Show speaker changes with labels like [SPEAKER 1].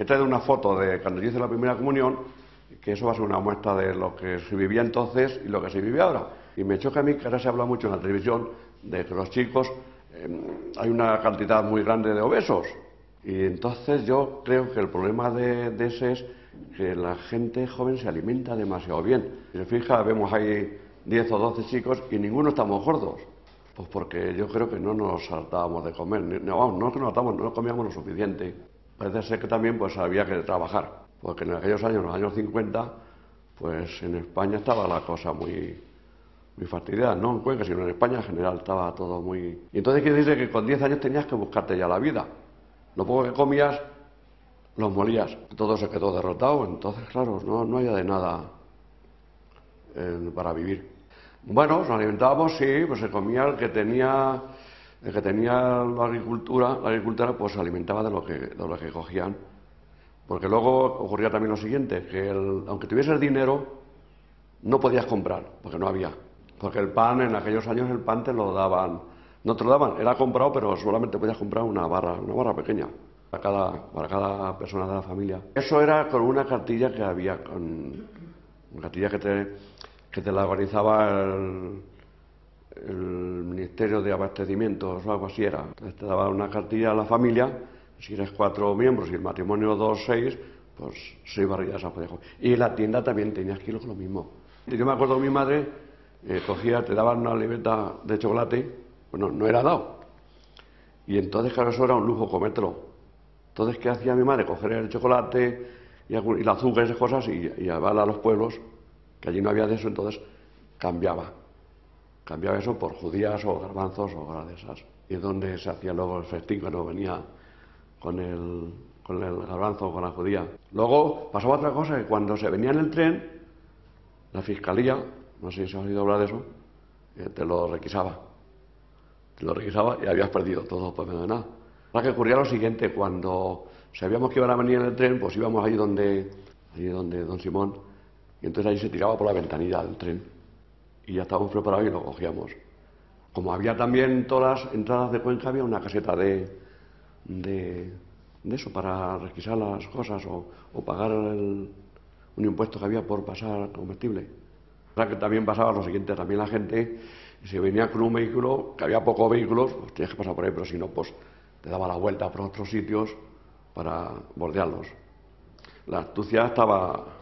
[SPEAKER 1] He traído una foto de cuando yo hice la primera comunión, que eso va a ser una muestra de lo que se vivía entonces y lo que se vive ahora. Y me choca a mí que ahora se habla mucho en la televisión de que los chicos, hay una cantidad muy grande de obesos. Y entonces yo creo que el problema de ese es que la gente joven se alimenta demasiado bien. Si se fija, vemos ahí 10 o 12 chicos y ninguno estamos gordos. Pues porque yo creo que no nos saltábamos de comer. No, vamos, no es que nos saltábamos, no comíamos lo suficiente. Parece ser que también pues había que trabajar. Porque en aquellos años, en los años 50, pues en España estaba la cosa muy fastidiada, no en Cuenca, sino en España en general estaba todo muy... Y entonces quiere decir que con 10 años tenías que buscarte ya la vida. Lo poco que comías, los molías. Todo se quedó derrotado, entonces claro, no había de nada para vivir. Bueno, nos alimentábamos, sí, pues se comía el que tenía la agricultura pues se alimentaba de lo que cogían. Porque luego ocurría también lo siguiente, que aunque tuvieses dinero, no podías comprar, porque no había. Porque el pan, en aquellos años el pan te lo daban, no te lo daban, era comprado, pero solamente podías comprar una barra pequeña, para cada persona de la familia. Eso era con una cartilla que había, una cartilla que te la organizaba el Ministerio de Abastecimientos o algo así era. Entonces te daba una cartilla a la familia, si eres 4 miembros y el matrimonio 2, 6, pues 6 barrillas a poder comer. Y en la tienda también tenías que ir con lo mismo. Yo me acuerdo que mi madre cogía, te daban una libreta de chocolate, bueno, no era dado. Y entonces, claro, eso era un lujo comértelo. Entonces, ¿qué hacía mi madre? Coger el chocolate y el azúcar y esas cosas y llevarla a los pueblos, que allí no había de eso, entonces cambiaba eso por judías o garbanzos o cosas de esas. Y es donde se hacía luego el festín cuando venía con el garbanzo o con la judía. Luego pasaba otra cosa, que cuando se venía en el tren, la fiscalía, no sé si has oído hablar de eso, te lo requisaba y habías perdido todo por menos de nada. Ahora que ocurría lo siguiente, cuando sabíamos que iban a venir en el tren, pues íbamos allí donde don Simón, y entonces ahí se tiraba por la ventanilla del tren. Y ya estábamos preparados y lo cogíamos. Como había también en todas las entradas de Cuenca, había una caseta de eso, para requisar las cosas o pagar un impuesto que había por pasar comestible. O sea que también pasaba lo siguiente, también la gente, si venía con un vehículo, que había pocos vehículos, pues tenías que pasar por ahí, pero si no, pues te daba la vuelta por otros sitios para bordearlos. La astucia estaba